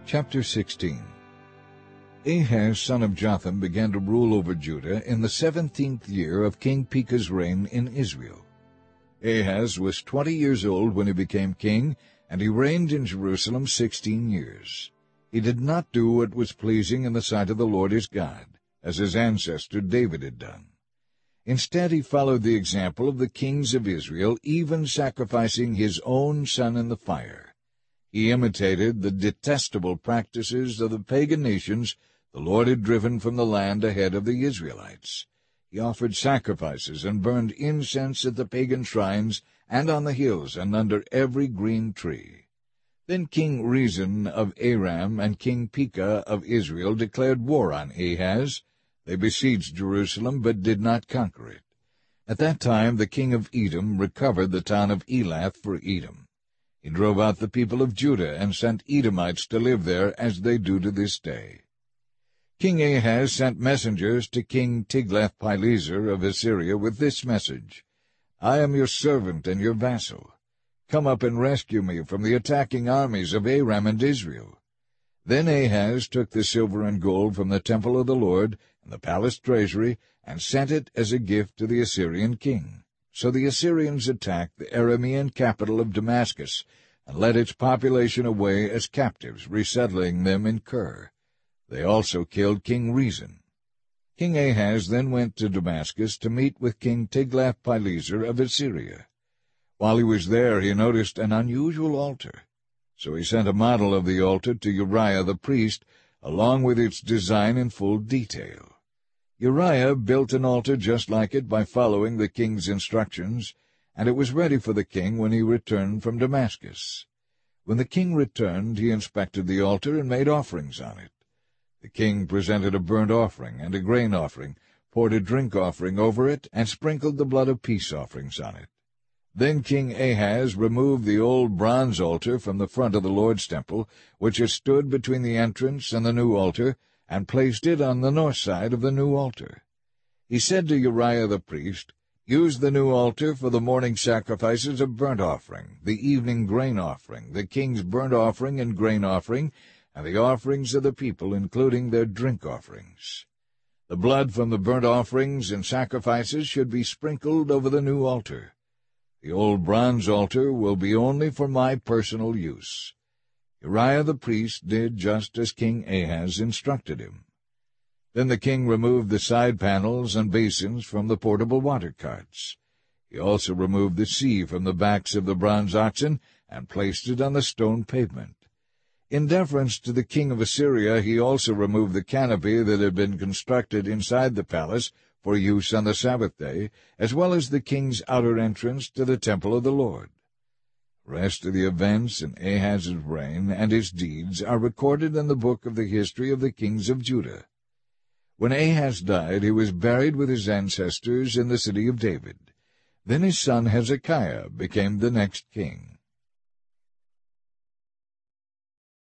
Chapter 16. Ahaz son of Jotham began to rule over Judah in the 17th year of King Pekah's reign in Israel. Ahaz was 20 years old when he became king, and he reigned in Jerusalem 16 years. He did not do what was pleasing in the sight of the Lord his God, as his ancestor David had done. Instead, he followed the example of the kings of Israel, even sacrificing his own son in the fire. He imitated the detestable practices of the pagan nations the Lord had driven from the land ahead of the Israelites. He offered sacrifices and burned incense at the pagan shrines and on the hills and under every green tree. Then King Rezin of Aram and King Pekah of Israel declared war on Ahaz. They besieged Jerusalem, but did not conquer it. At that time the king of Edom recovered the town of Elath for Edom. He drove out the people of Judah and sent Edomites to live there, as they do to this day. King Ahaz sent messengers to King Tiglath-Pileser of Assyria with this message: "I am your servant and your vassal. Come up and rescue me from the attacking armies of Aram and Israel." Then Ahaz took the silver and gold from the temple of the Lord and the palace treasury, and sent it as a gift to the Assyrian king. So the Assyrians attacked the Aramean capital of Damascus, and led its population away as captives, resettling them in Kir. They also killed King Rezin. King Ahaz then went to Damascus to meet with King Tiglath-Pileser of Assyria. While he was there, he noticed an unusual altar. So he sent a model of the altar to Uriah the priest, along with its design in full detail. Uriah built an altar just like it by following the king's instructions, and it was ready for the king when he returned from Damascus. When the king returned, he inspected the altar and made offerings on it. The king presented a burnt offering and a grain offering, poured a drink offering over it, and sprinkled the blood of peace offerings on it. Then King Ahaz removed the old bronze altar from the front of the Lord's temple, which had stood between the entrance and the new altar, and placed it on the north side of the new altar. He said to Uriah the priest, "Use the new altar for the morning sacrifices of burnt offering, the evening grain offering, the king's burnt offering and grain offering, and the offerings of the people, including their drink offerings. The blood from the burnt offerings and sacrifices should be sprinkled over the new altar. The old bronze altar will be only for my personal use." Uriah the priest did just as King Ahaz instructed him. Then the king removed the side panels and basins from the portable water carts. He also removed the sea from the backs of the bronze oxen and placed it on the stone pavement. In deference to the king of Assyria, he also removed the canopy that had been constructed inside the palace for use on the Sabbath day, as well as the king's outer entrance to the temple of the Lord. The rest of the events in Ahaz's reign and his deeds are recorded in the book of the history of the kings of Judah. When Ahaz died, he was buried with his ancestors in the city of David. Then his son Hezekiah became the next king.